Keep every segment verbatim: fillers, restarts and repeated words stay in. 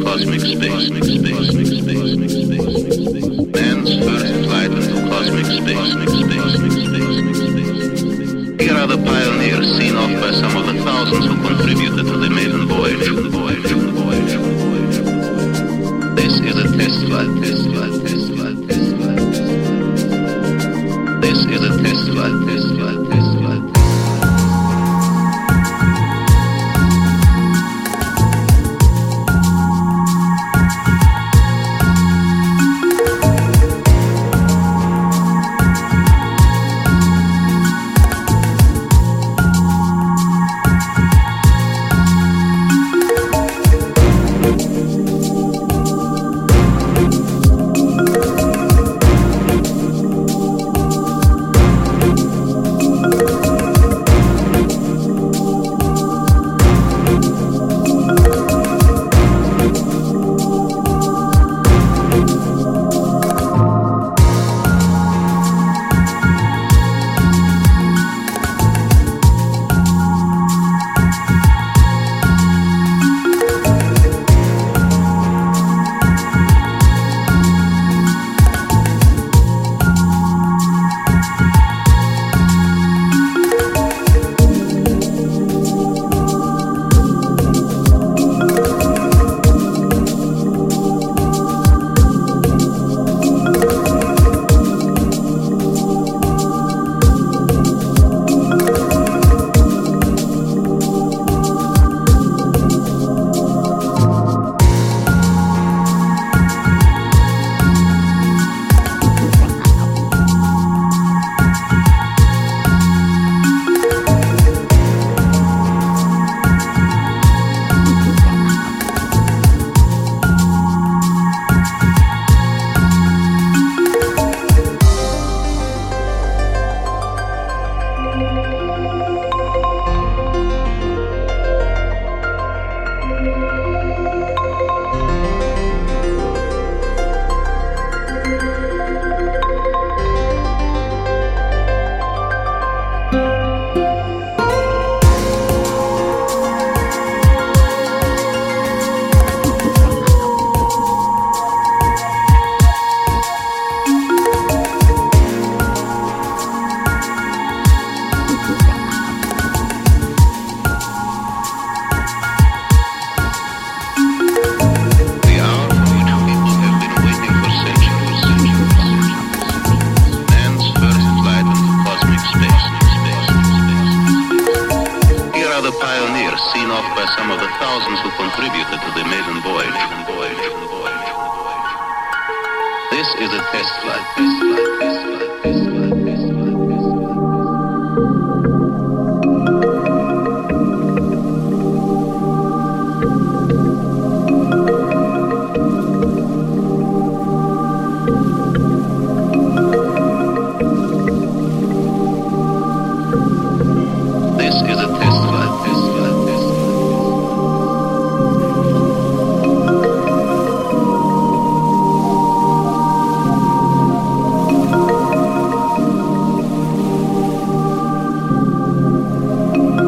cosmic space. Man's first flight into cosmic space. Here are the pioneers seen off by some of the thousands who contributed to the maiden voyage. This is a test flight, test flight, test flight, test flight. This is a test flight, test flight, test flight.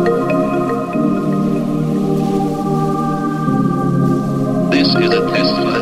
This is a test flight.